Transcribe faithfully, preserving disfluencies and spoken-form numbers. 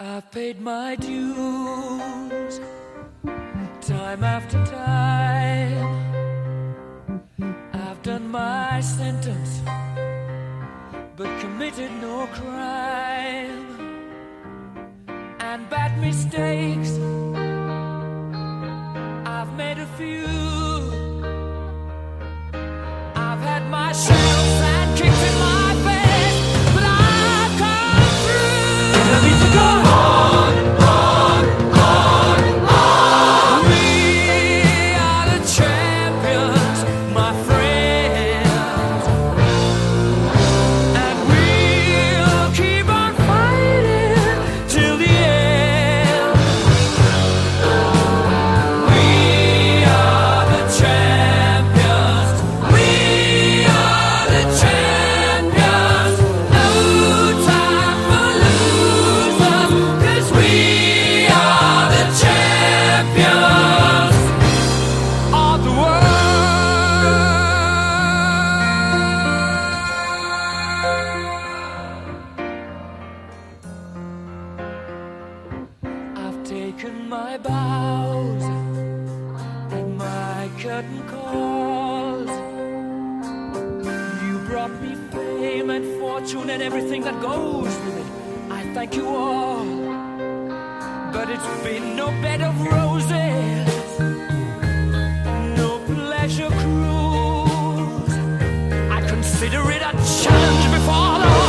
I've paid my dues time after time. I've done my sentence, but committed no crime. And bad mistakes, I've made a few. I've had my shells and kicks in my face, but I've come through. I need to go on, on, on, on. We are the champions, my friends, and we'll keep on fighting till the end. We are the champions. We are the champions. No time for losers, 'cause we are the champions of the world. I've taken my bows and my curtain calls. You brought me fame and fortune and everything that goes with it. I thank you all, but it's been no bed of roses, no pleasure cruise. I consider it a challenge before the